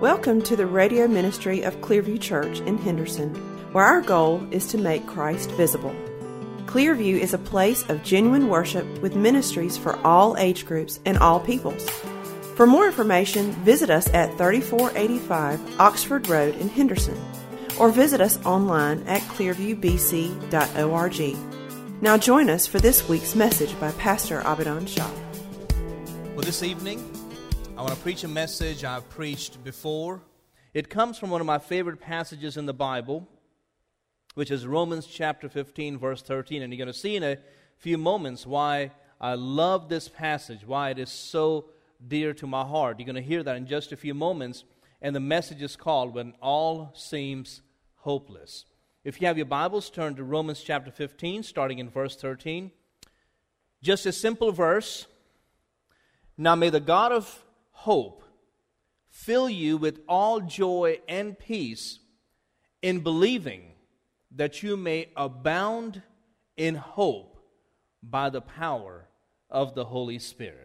Welcome to the radio ministry of Clearview Church in Henderson, where our goal is to make Christ visible. Clearview is a place of genuine worship with ministries for all age groups and all peoples. For more information, visit us at 3485 Oxford Road in Henderson, or visit us online at clearviewbc.org. Now join us for this week's message by Pastor Abidan Shah. Well, this evening, I want to preach a message I've preached before. It comes from one of my favorite passages in the Bible, which is Romans chapter 15, verse 13. And you're going to see in a few moments why I love this passage, why it is so dear to my heart. You're going to hear that in just a few moments. And the message is called, When All Seems Hopeless. If you have your Bibles, turn to Romans chapter 15, starting in verse 13. Just a simple verse. Now may the God of hope fill you with all joy and peace in believing, that you may abound in hope by the power of the Holy Spirit.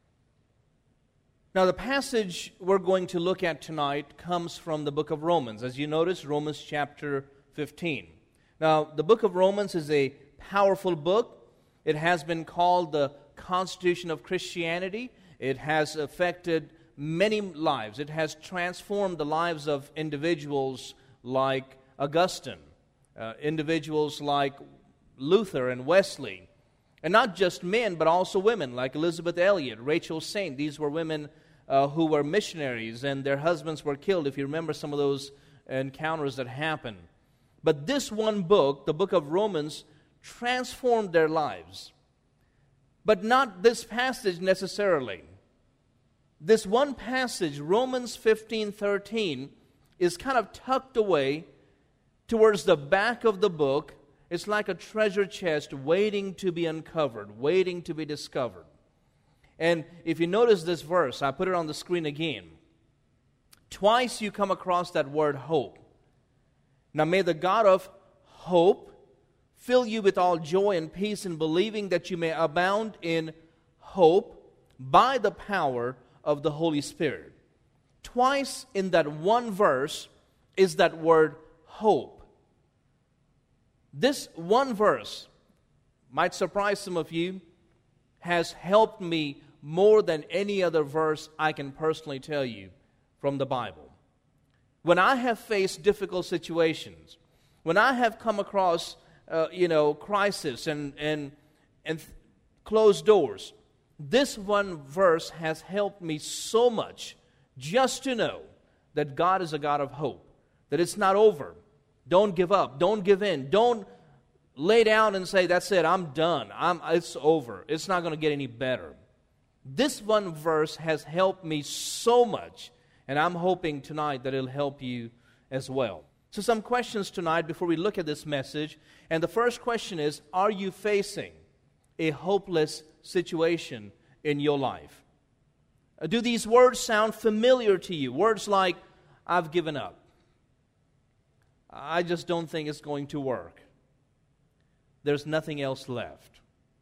Now, the passage we're going to look at tonight comes from the book of Romans. As you notice, Romans chapter 15. Now, the book of Romans is a powerful book. It has been called the Constitution of Christianity. It has affected many lives. It has transformed the lives of individuals like Augustine, individuals like Luther and Wesley, and not just men, but also women like Elizabeth Elliot, Rachel Saint. These were women who were missionaries, and their husbands were killed, if you remember some of those encounters that happened. But this one book, the book of Romans, transformed their lives. But not this passage necessarily. This one passage, Romans 15:13, is kind of tucked away towards the back of the book. It's like a treasure chest waiting to be uncovered, waiting to be discovered. And if you notice this verse, I put it on the screen again. Twice you come across that word hope. Now may the God of hope fill you with all joy and peace in believing, that you may abound in hope by the power of the Holy Spirit. Twice in that one verse is that word hope. This one verse, might surprise some of you, has helped me more than any other verse I can personally tell you from the Bible. When I have faced difficult situations, when I have come across crisis and closed doors, this one verse has helped me so much just to know that God is a God of hope, that it's not over. Don't give up. Don't give in. Don't lay down and say, that's it, I'm done. It's over. It's not going to get any better. This one verse has helped me so much, and I'm hoping tonight that it'll help you as well. So some questions tonight before we look at this message. And the first question is, are you facing a hopeless situation in your life? Do these words sound familiar to you? Words like, I've given up. I just don't think it's going to work. There's nothing else left.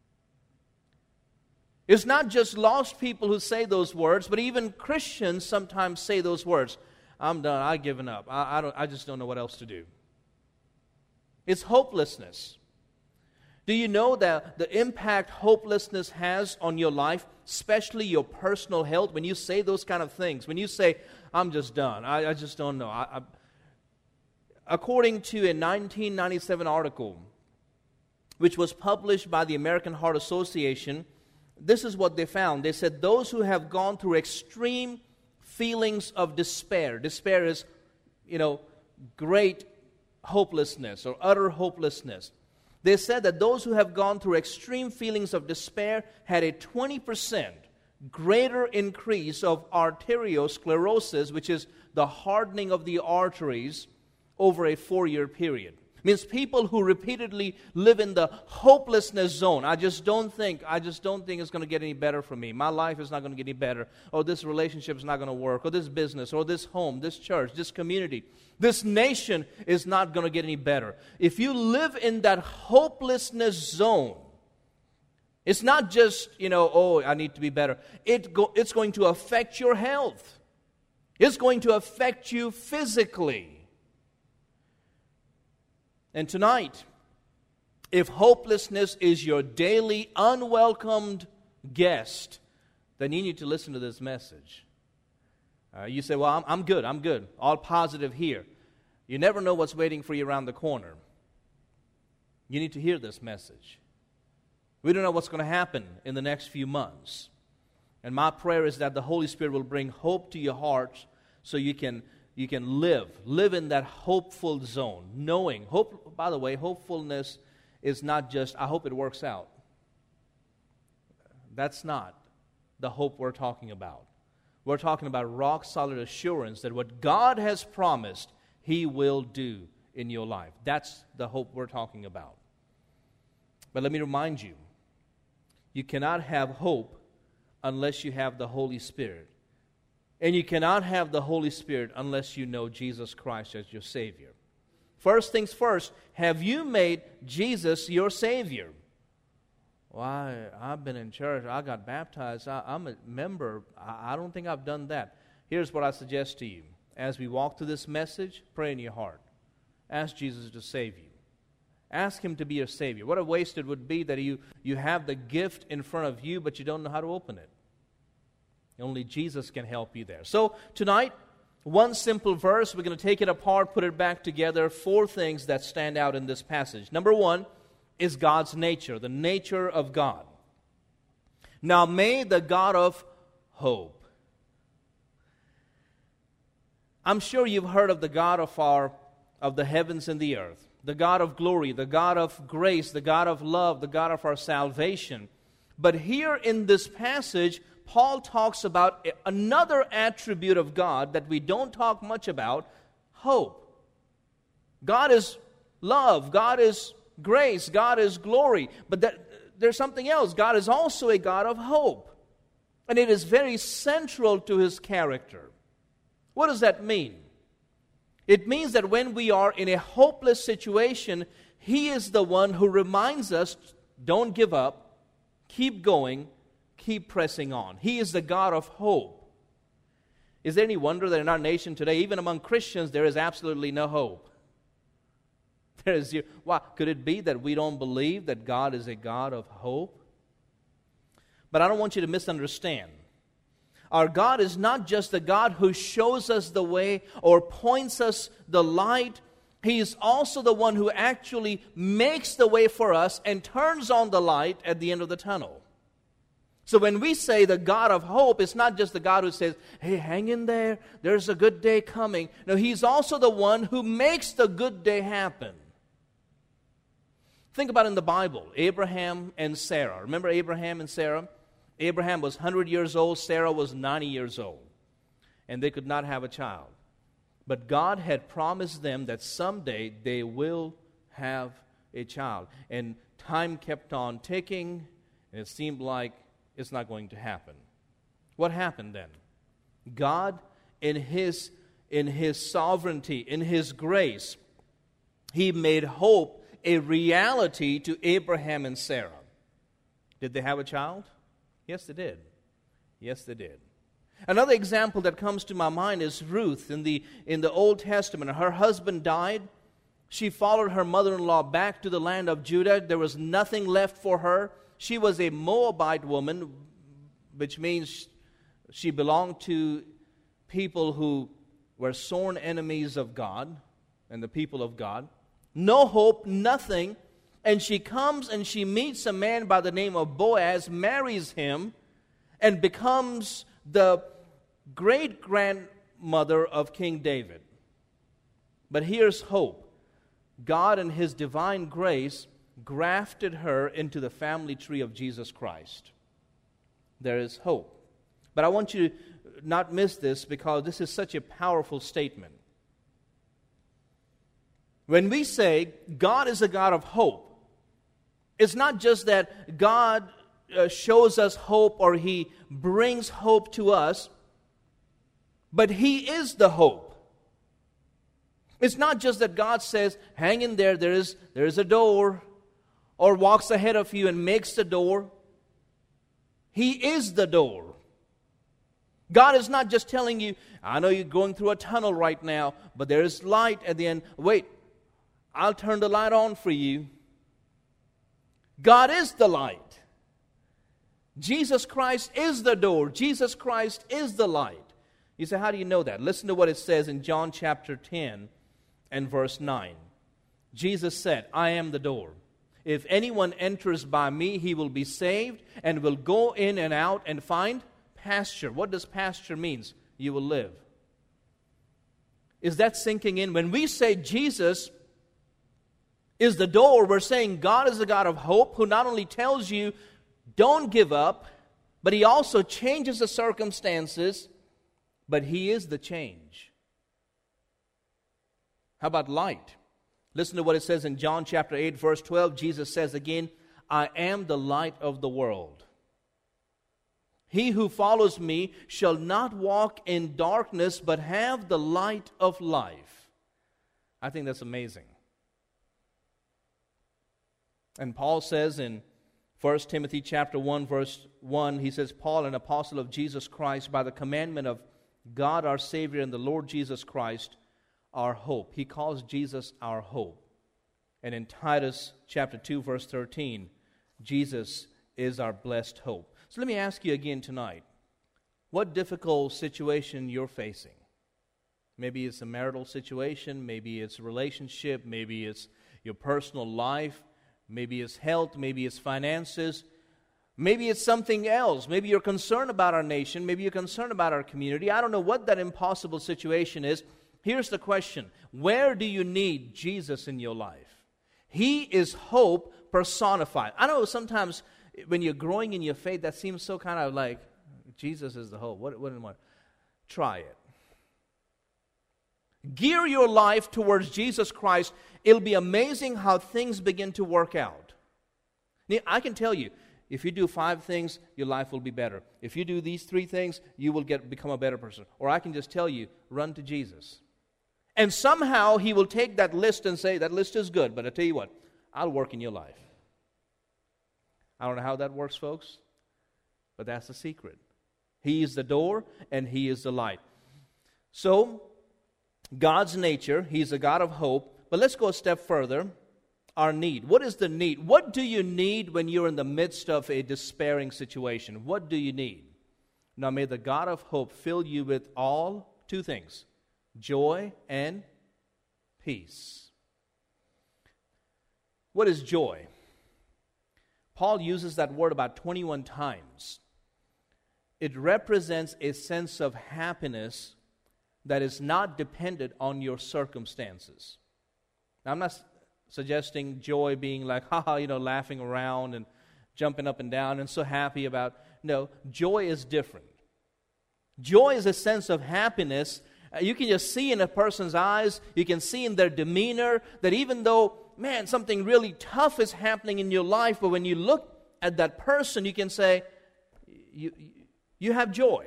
It's not just lost people who say those words, but even Christians sometimes say those words. I'm done. I've given up. I just don't know what else to do. It's hopelessness. Do you know that the impact hopelessness has on your life, especially your personal health? When you say those kind of things, when you say, I'm just done, I just don't know. According to a 1997 article, which was published by the American Heart Association, this is what they found. They said those who have gone through extreme feelings of despair. Despair is, great hopelessness or utter hopelessness. They said that those who have gone through extreme feelings of despair had a 20% greater increase of arteriosclerosis, which is the hardening of the arteries, over a 4-year period. Means people who repeatedly live in the hopelessness zone. I just don't think it's going to get any better for me. My life is not going to get any better. Or this relationship is not going to work. Or this business, or this home, this church, this community, this nation is not going to get any better. If you live in that hopelessness zone, it's not just, I need to be better. It's going to affect your health. It's going to affect you physically. And tonight, if hopelessness is your daily unwelcomed guest, then you need to listen to this message. You say, well, I'm good. All positive here. You never know what's waiting for you around the corner. You need to hear this message. We don't know what's going to happen in the next few months. And my prayer is that the Holy Spirit will bring hope to your heart so you can live in that hopeful zone, knowing, hope. By the way, hopefulness is not just, I hope it works out. That's not the hope we're talking about. We're talking about rock-solid assurance that what God has promised, He will do in your life. That's the hope we're talking about. But let me remind you, you cannot have hope unless you have the Holy Spirit. And you cannot have the Holy Spirit unless you know Jesus Christ as your Savior. First things first, have you made Jesus your Savior? Well, I've been in church. I got baptized. I'm a member. I don't think I've done that. Here's what I suggest to you. As we walk through this message, pray in your heart. Ask Jesus to save you. Ask Him to be your Savior. What a waste it would be that you have the gift in front of you, but you don't know how to open it. Only Jesus can help you there. So tonight, one simple verse. We're going to take it apart, put it back together. 4 things that stand out in this passage. Number 1 is God's nature, the nature of God. Now may the God of hope. I'm sure you've heard of the God of the heavens and the earth, the God of glory, the God of grace, the God of love, the God of our salvation. But here in this passage, Paul talks about another attribute of God that we don't talk much about, hope. God is love, God is grace, God is glory. But there's something else. God is also a God of hope. And it is very central to His character. What does that mean? It means that when we are in a hopeless situation, He is the one who reminds us, don't give up, keep going, keep pressing on. He is the God of hope. Is there any wonder that in our nation today, even among Christians, there is absolutely no hope? Why? Could it be that we don't believe that God is a God of hope? But I don't want you to misunderstand. Our God is not just the God who shows us the way or points us the light. He is also the one who actually makes the way for us and turns on the light at the end of the tunnel. So when we say the God of hope, it's not just the God who says, hey, hang in there, there's a good day coming. No, He's also the one who makes the good day happen. Think about in the Bible, Abraham and Sarah. Remember Abraham and Sarah? Abraham was 100 years old, Sarah was 90 years old. And they could not have a child. But God had promised them that someday they will have a child. And time kept on ticking, and it seemed like it's not going to happen. What happened then? God, in His sovereignty, in His grace, He made hope a reality to Abraham and Sarah. Did they have a child? Yes, they did. Yes, they did. Another example that comes to my mind is Ruth in the Old Testament. Her husband died. She followed her mother-in-law back to the land of Judah. There was nothing left for her. She was a Moabite woman, which means she belonged to people who were sworn enemies of God and the people of God. No hope, nothing. And she comes and she meets a man by the name of Boaz, marries him, and becomes the great-grandmother of King David. But here's hope. God in His divine grace grafted her into the family tree of Jesus Christ. There is hope. But I want you to not miss this because this is such a powerful statement. When we say God is a God of hope, it's not just that God shows us hope or He brings hope to us, but He is the hope. It's not just that God says, hang in there, there is a door, or walks ahead of you and makes the door. He is the door. God is not just telling you, I know you're going through a tunnel right now, but there is light at the end. Wait, I'll turn the light on for you. God is the light. Jesus Christ is the door. Jesus Christ is the light. You say, how do you know that? Listen to what it says in John chapter 10 and verse 9. Jesus said, I am the door. If anyone enters by me, he will be saved and will go in and out and find pasture. What does pasture mean? You will live. Is that sinking in? When we say Jesus is the door, we're saying God is the God of hope who not only tells you, don't give up, but He also changes the circumstances, but He is the change. How about light? Listen to what it says in John chapter 8, verse 12. Jesus says again, I am the light of the world. He who follows me shall not walk in darkness, but have the light of life. I think that's amazing. And Paul says in 1 Timothy chapter 1, verse 1, he says, Paul, an apostle of Jesus Christ, by the commandment of God our Savior and the Lord Jesus Christ, our hope. He calls Jesus our hope. And in Titus chapter 2, verse 13, Jesus is our blessed hope. So let me ask you again tonight, what difficult situation you're facing? Maybe it's a marital situation, maybe it's a relationship, maybe it's your personal life, maybe it's health, maybe it's finances, maybe it's something else. Maybe you're concerned about our nation, maybe you're concerned about our community. I don't know what that impossible situation is. Here's the question. Where do you need Jesus in your life? He is hope personified. I know sometimes when you're growing in your faith, that seems so kind of like, Jesus is the hope. What am I? Try it. Gear your life towards Jesus Christ. It'll be amazing how things begin to work out. Now, I can tell you, if you do 5 things, your life will be better. If you do these 3 things, you will become a better person. Or I can just tell you, run to Jesus. And somehow He will take that list and say, that list is good, but I tell you what, I'll work in your life. I don't know how that works, folks, but that's the secret. He is the door and He is the light. So, God's nature, He's a God of hope. But let's go a step further. Our need. What is the need? What do you need when you're in the midst of a despairing situation? What do you need? Now may the God of hope fill you with all 2 things. Joy and peace. What is joy? Paul uses that word about 21 times. It represents a sense of happiness that is not dependent on your circumstances. Now, I'm not suggesting joy being like, laughing around and jumping up and down and so happy about. No, joy is different. Joy is a sense of happiness. You can just see in a person's eyes, you can see in their demeanor that even though, something really tough is happening in your life, but when you look at that person, you can say, you have joy.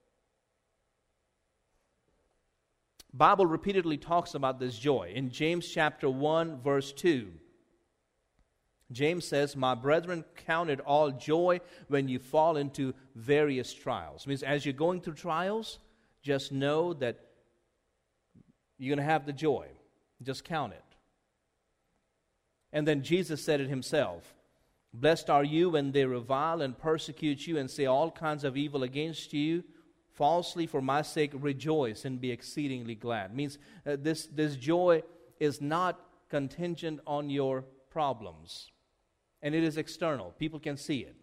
Bible repeatedly talks about this joy. In James chapter 1, verse 2, James says, my brethren, count it all joy when you fall into various trials. It means as you're going through trials, just know that you're going to have the joy. Just count it. And then Jesus said it Himself. Blessed are you when they revile and persecute you and say all kinds of evil against you falsely for my sake. Rejoice and be exceedingly glad. It means this joy is not contingent on your problems. And it is external. People can see it.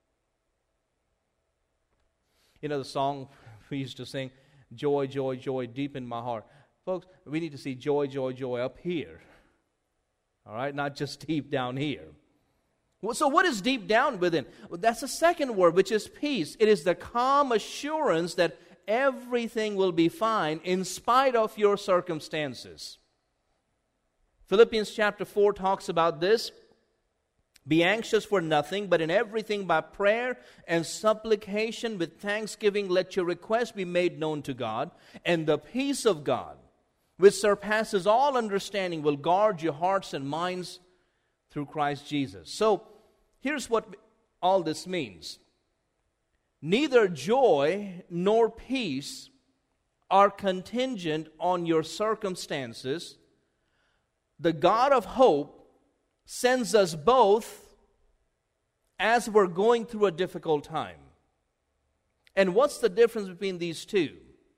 You know the song we used to sing, joy, joy, joy, deep in my heart. Folks, we need to see joy, joy, joy up here. All right, not just deep down here. Well, so what is deep down within? Well, that's the second word, which is peace. It is the calm assurance that everything will be fine in spite of your circumstances. Philippians chapter 4 talks about this. Be anxious for nothing, but in everything by prayer and supplication with thanksgiving, let your requests be made known to God, and the peace of God, which surpasses all understanding, will guard your hearts and minds through Christ Jesus. So, here's what all this means. neither joy nor peace are contingent on your circumstances. The God of hope sends us both as we're going through a difficult time. And what's the difference between these two?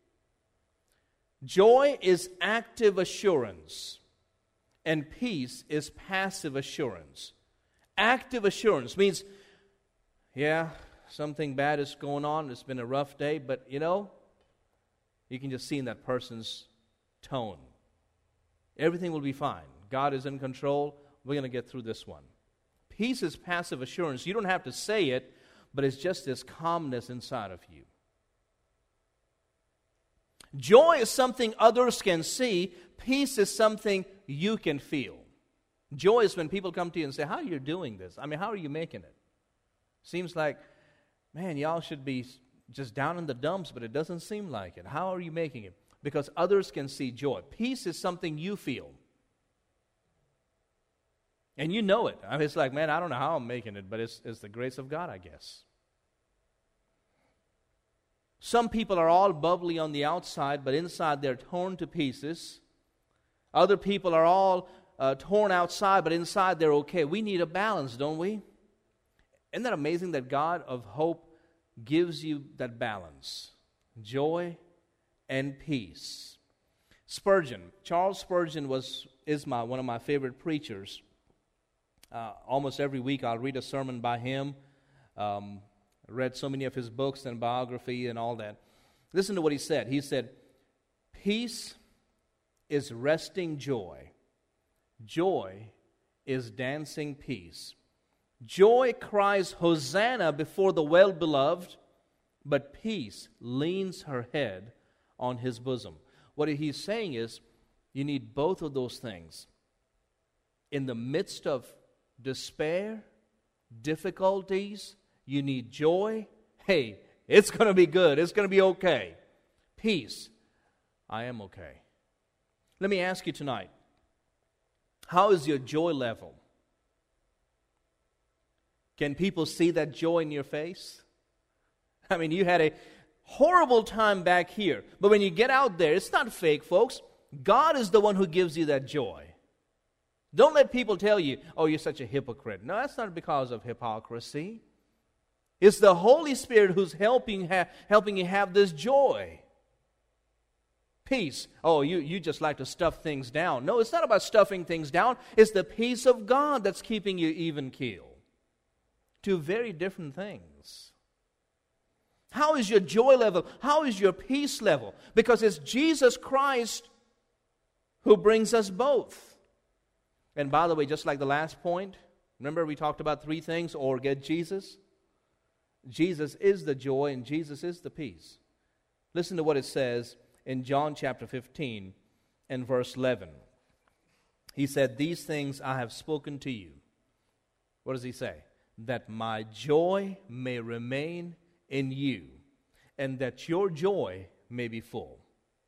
Joy is active assurance, and peace is passive assurance. Active assurance means, yeah, something bad is going on, it's been a rough day, but you can just see in that person's tone. Everything will be fine. God is in control. We're going to get through this one. Peace is passive assurance. You don't have to say it, but it's just this calmness inside of you. Joy is something others can see. Peace is something you can feel. Joy is when people come to you and say, how are you doing this? I mean, how are you making it? Seems like, man, y'all should be just down in the dumps, but it doesn't seem like it. How are you making it? Because others can see joy. Peace is something you feel. And you know it. I mean, it's like, man, I don't know how I'm making it, but it's the grace of God, I guess. Some people are all bubbly on the outside, but inside they're torn to pieces. Other people are all torn outside, but inside they're okay. We need a balance, don't we? Isn't that amazing that God of hope gives you that balance? Joy and peace. Spurgeon, Charles Spurgeon is one of my favorite preachers. Almost every week I'll read a sermon by him. Read so many of his books and biography and all that. Listen to what he said. He said, peace is resting joy. Joy is dancing peace. Joy cries Hosanna before the well-beloved, but peace leans her head on his bosom. What he's saying is, you need both of those things. In the midst of despair, difficulties, you need joy. Hey, it's going to be good. It's going to be okay. Peace. I am okay. Let me ask you tonight, how is your joy level? Can people see that joy in your face? I mean, you had a horrible time back here, but when you get out there, it's not fake, folks. God is the one who gives you that joy. Don't let people tell you, oh, you're such a hypocrite. No, that's not because of hypocrisy. It's the Holy Spirit who's helping you have this joy. Peace. Oh, you just like to stuff things down. No, it's not about stuffing things down. It's the peace of God that's keeping you even keel. Two very different things. How is your joy level? How is your peace level? Because it's Jesus Christ who brings us both. And by the way, just like the last point, remember we talked about three things, or get Jesus. Jesus is the joy and Jesus is the peace. Listen to what it says in John chapter 15 and verse 11. He said, these things I have spoken to you. What does he say? That my joy may remain in you, and that your joy may be full.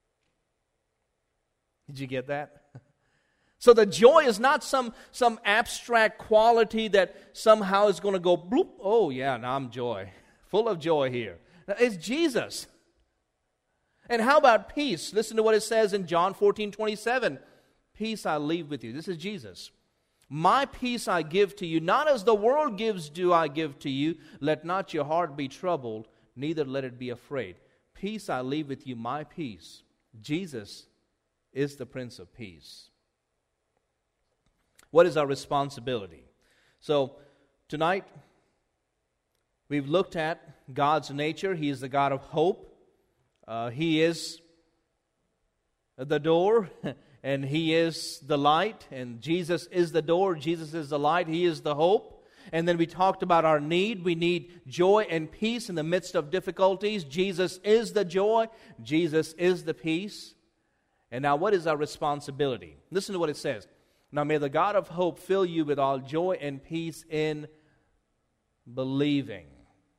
Did you get that? So the joy is not some abstract quality that somehow is going to go bloop. Oh yeah, now I'm joy. Full of joy here. It's Jesus. And how about peace? Listen to what it says in John 14:27. Peace I leave with you. This is Jesus. My peace I give to you, not as the world gives do I give to you. Let not your heart be troubled, neither let it be afraid. Peace I leave with you, my peace. Jesus is the Prince of Peace. What is our responsibility? So, tonight, we've looked at God's nature. He is the God of hope. He is the door, and He is the light, and Jesus is the door, Jesus is the light, He is the hope. And then we talked about our need. We need joy and peace in the midst of difficulties. Jesus is the joy, Jesus is the peace. And now what is our responsibility? Listen to what it says. Now may the God of hope fill you with all joy and peace in believing.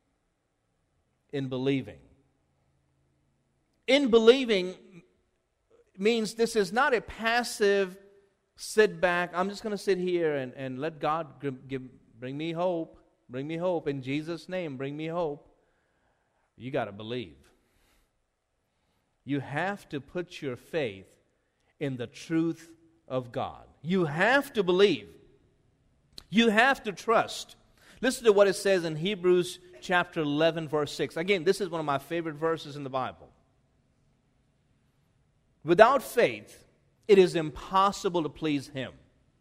In believing. In believing means this is not a passive sit back, I'm just going to sit here and let God bring me hope. Bring me hope. In Jesus' name, bring me hope. You got to believe. You have to put your faith in the truth of God. You have to believe. You have to trust. Listen to what it says in Hebrews chapter 11, verse 6. Again, this is one of my favorite verses in the Bible. Without faith, it is impossible to please Him.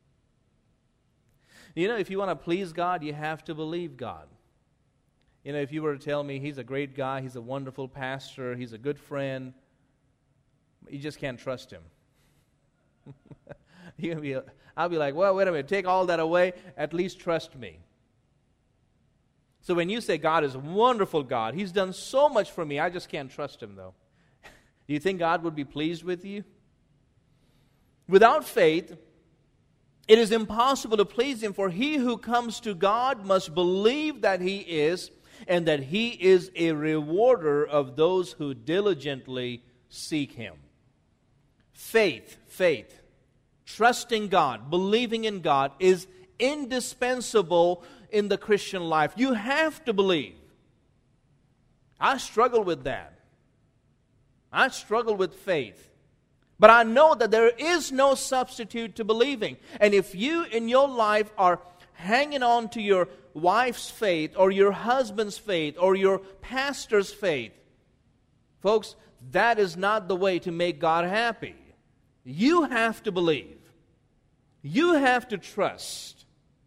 You know, if you want to please God, you have to believe God. You know, if you were to tell me He's a great guy, He's a wonderful pastor, He's a good friend, you just can't trust Him. I'll be like, well, wait a minute, take all that away, at least trust me. So when you say God is a wonderful God, He's done so much for me, I just can't trust Him though. Do you think God would be pleased with you? Without faith, it is impossible to please Him, for he who comes to God must believe that He is, and that He is a rewarder of those who diligently seek Him. Faith, trusting God, believing in God is indispensable in the Christian life. You have to believe. I struggle with that. I struggle with faith. But I know that there is no substitute to believing. And if you in your life are hanging on to your wife's faith or your husband's faith or your pastor's faith, folks, that is not the way to make God happy. You have to believe. You have to trust.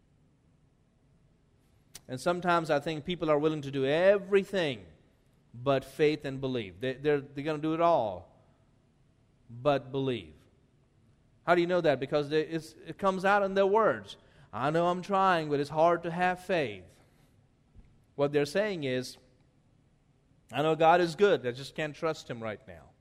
And sometimes I think people are willing to do everything but faith and believe. They're going to do it all but believe. How do you know that? Because it comes out in their words. I know I'm trying, but it's hard to have faith. What they're saying is, I know God is good, I just can't trust Him right now.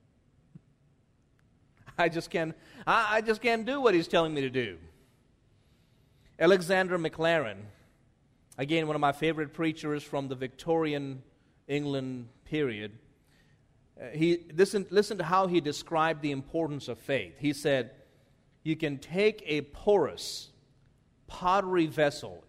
I just can't do what He's telling me to do. Alexander Maclaren, again, one of my favorite preachers from the Victorian England period, listen to how he described the importance of faith. He said, you can take a porous pottery vessel,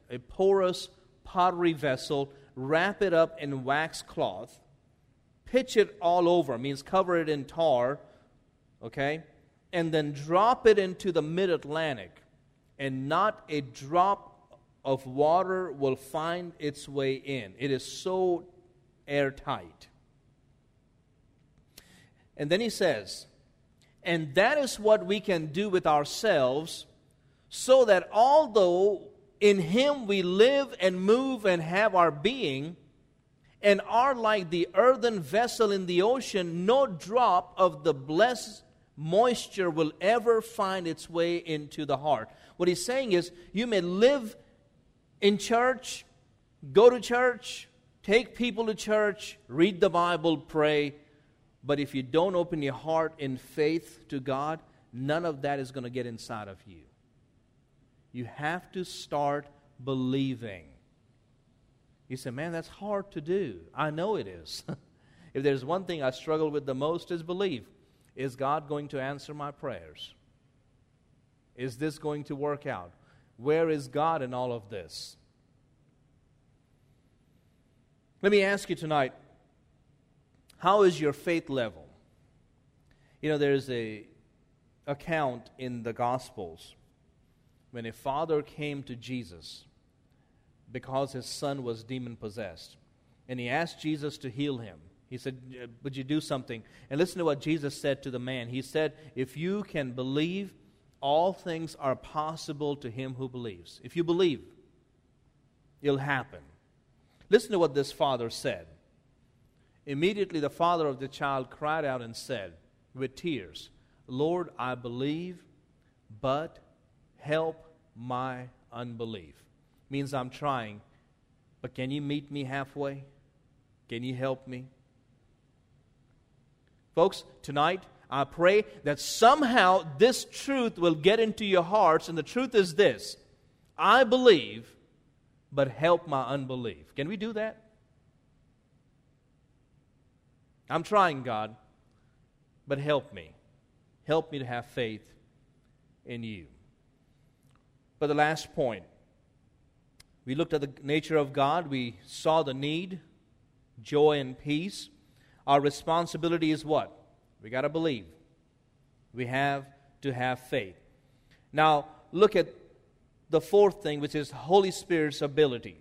wrap it up in wax cloth, pitch it all over, means cover it in tar, okay, and then drop it into the mid-Atlantic, and not a drop of water will find its way in. It is so airtight. And then he says, and that is what we can do with ourselves, so that although in Him we live and move and have our being, and are like the earthen vessel in the ocean, no drop of the blessed moisture will ever find its way into the heart. What he's saying is, you may live in church, go to church, take people to church, read the Bible, pray, but if you don't open your heart in faith to God, none of that is going to get inside of you. You have to start believing. You say, man, that's hard to do. I know it is. If there's one thing I struggle with the most is belief. Is God going to answer my prayers? Is this going to work out? Where is God in all of this? Let me ask you tonight, how is your faith level? You know, there's a account in the Gospels when a father came to Jesus because his son was demon-possessed. And he asked Jesus to heal him. He said, would you do something? And listen to what Jesus said to the man. He said, if you can believe, all things are possible to him who believes. If you believe, it'll happen. Listen to what this father said. Immediately the father of the child cried out and said, with tears, Lord, I believe, but help my unbelief. Means I'm trying, but can you meet me halfway? Can you help me? Folks, tonight, I pray that somehow this truth will get into your hearts, and the truth is this: I believe, but help my unbelief. Can we do that? I'm trying, God, but help me. Help me to have faith in you. But the last point, we looked at the nature of God. We saw the need, joy, and peace, our responsibility is what? We got to believe. We have to have faith. Now, look at the fourth thing, which is Holy Spirit's ability.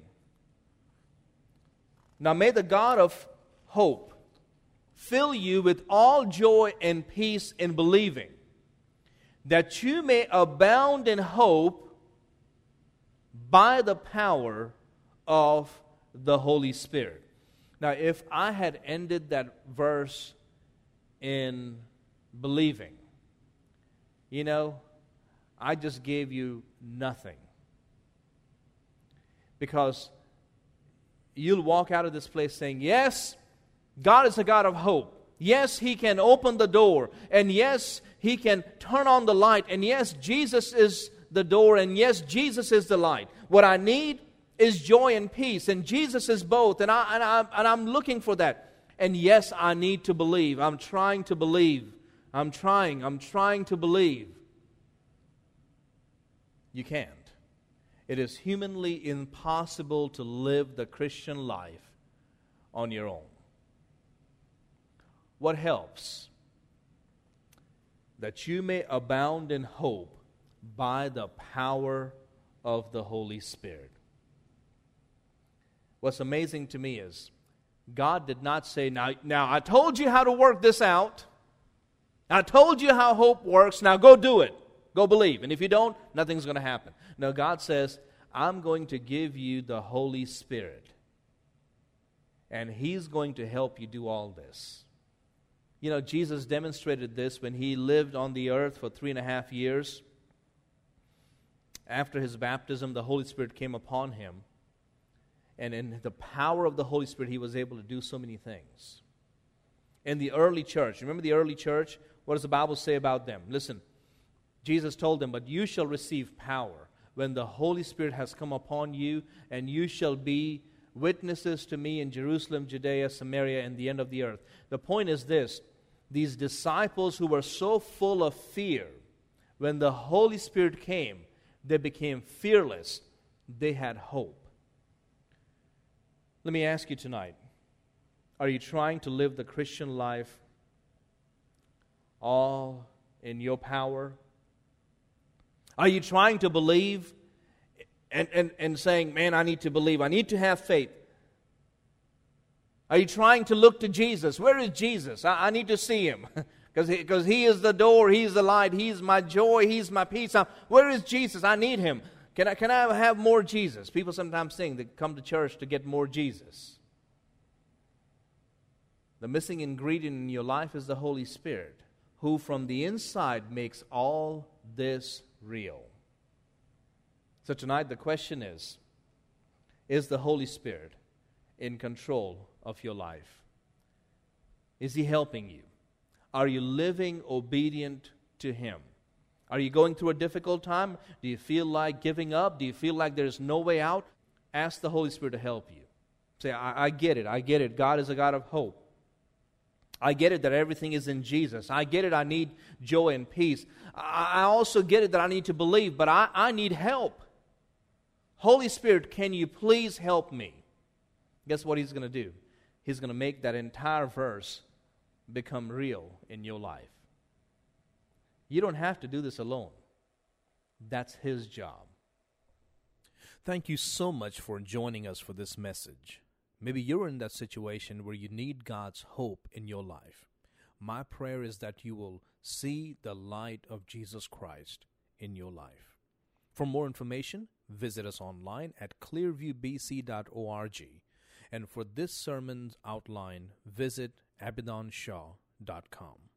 Now, may the God of hope fill you with all joy and peace in believing, that you may abound in hope by the power of the Holy Spirit. Now, if I had ended that verse in believing, I just gave you nothing. Because you'll walk out of this place saying, yes, God is a God of hope. Yes, He can open the door. And yes, He can turn on the light. And yes, Jesus is the door. And yes, Jesus is the light. What I need is joy and peace. And Jesus is both. And I'm looking for that. And yes, I need to believe. I'm trying to believe. I'm trying to believe. You can't. It is humanly impossible to live the Christian life on your own. What helps? That you may abound in hope by the power of the Holy Spirit. What's amazing to me is God did not say, now I told you how to work this out. I told you how hope works. Now go do it. Go believe. And if you don't, nothing's going to happen. No, God says, I'm going to give you the Holy Spirit. And He's going to help you do all this. Jesus demonstrated this when He lived on the earth for 3.5 years. After His baptism, the Holy Spirit came upon Him. And in the power of the Holy Spirit, He was able to do so many things. In the early church, remember the early church? What does the Bible say about them? Listen, Jesus told them, but you shall receive power when the Holy Spirit has come upon you, and you shall be witnesses to me in Jerusalem, Judea, Samaria, and the end of the earth. The point is this: these disciples who were so full of fear, when the Holy Spirit came, they became fearless. They had hope. Let me ask you tonight, are you trying to live the Christian life all in your power? Are you trying to believe and saying, man, I need to believe, I need to have faith? Are you trying to look to Jesus? Where is Jesus? I need to see Him. Because He is the door, He's the light, He's my joy, He's my peace. Where is Jesus? I need Him. Can I have more Jesus? People sometimes think they come to church to get more Jesus. The missing ingredient in your life is the Holy Spirit, who from the inside makes all this real. So tonight the question is the Holy Spirit in control of your life? Is He helping you? Are you living obedient to Him? Are you going through a difficult time? Do you feel like giving up? Do you feel like there's no way out? Ask the Holy Spirit to help you. Say, I get it. God is a God of hope. I get it that everything is in Jesus. I get it, I need joy and peace. I also get it that I need to believe, but I need help. Holy Spirit, can you please help me? Guess what He's going to do? He's going to make that entire verse become real in your life. You don't have to do this alone. That's His job. Thank you so much for joining us for this message. Maybe you're in that situation where you need God's hope in your life. My prayer is that you will see the light of Jesus Christ in your life. For more information, visit us online at clearviewbc.org. And for this sermon's outline, visit abidonshaw.com.